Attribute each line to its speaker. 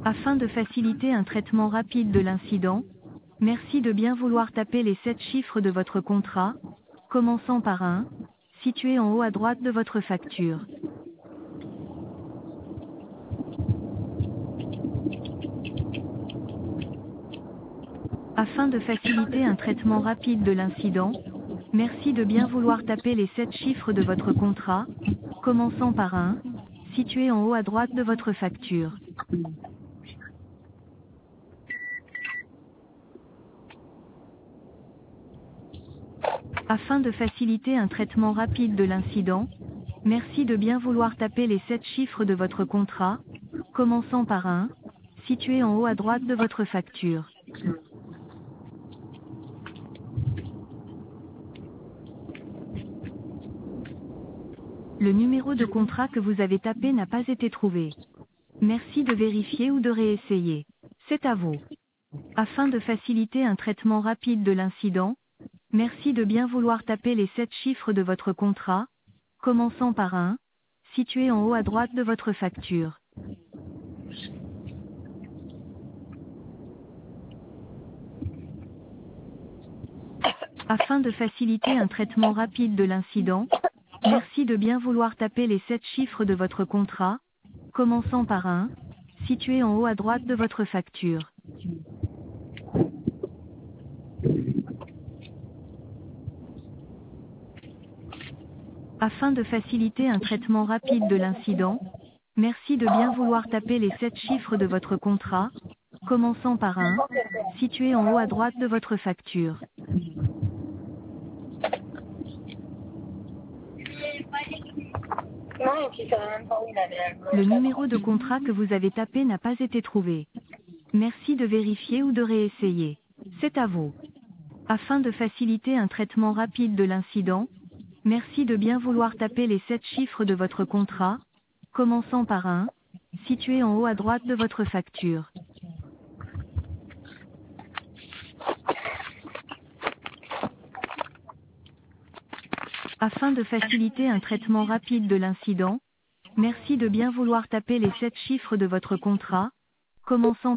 Speaker 1: Afin de faciliter un traitement rapide de l'incident, merci de bien vouloir taper les 7 chiffres de votre contrat, commençant par un, situé en haut à droite de votre facture. Afin de faciliter un traitement rapide de l'incident, merci de bien vouloir taper les 7 chiffres de votre contrat, commençant par un, situé en haut à droite de votre facture. Afin de faciliter un traitement rapide de l'incident, merci de bien vouloir taper les 7 chiffres de votre contrat, commençant par un, situé en haut à droite de votre facture. Le numéro de contrat que vous avez tapé n'a pas été trouvé. Merci de vérifier ou de réessayer. C'est à vous. Afin de faciliter un traitement rapide de l'incident, merci de bien vouloir taper les 7 chiffres de votre contrat, commençant par un, situé en haut à droite de votre facture. Afin de faciliter un traitement rapide de l'incident, merci de bien vouloir taper les 7 chiffres de votre contrat, commençant par un, situé en haut à droite de votre facture. Afin de faciliter un traitement rapide de l'incident, merci de bien vouloir taper les 7 chiffres de votre contrat, commençant par un, situé en haut à droite de votre facture.
Speaker 2: Non, et puis ça va même pas où il avait
Speaker 1: Le numéro de contrat que vous avez tapé n'a pas été trouvé. Merci de vérifier ou de réessayer. C'est à vous. Afin de faciliter un traitement rapide de l'incident, merci de bien vouloir taper les 7 chiffres de votre contrat, commençant par un, situé en haut à droite de votre facture. Afin de faciliter un traitement rapide de l'incident, merci de bien vouloir taper les 7 chiffres de votre contrat, commençant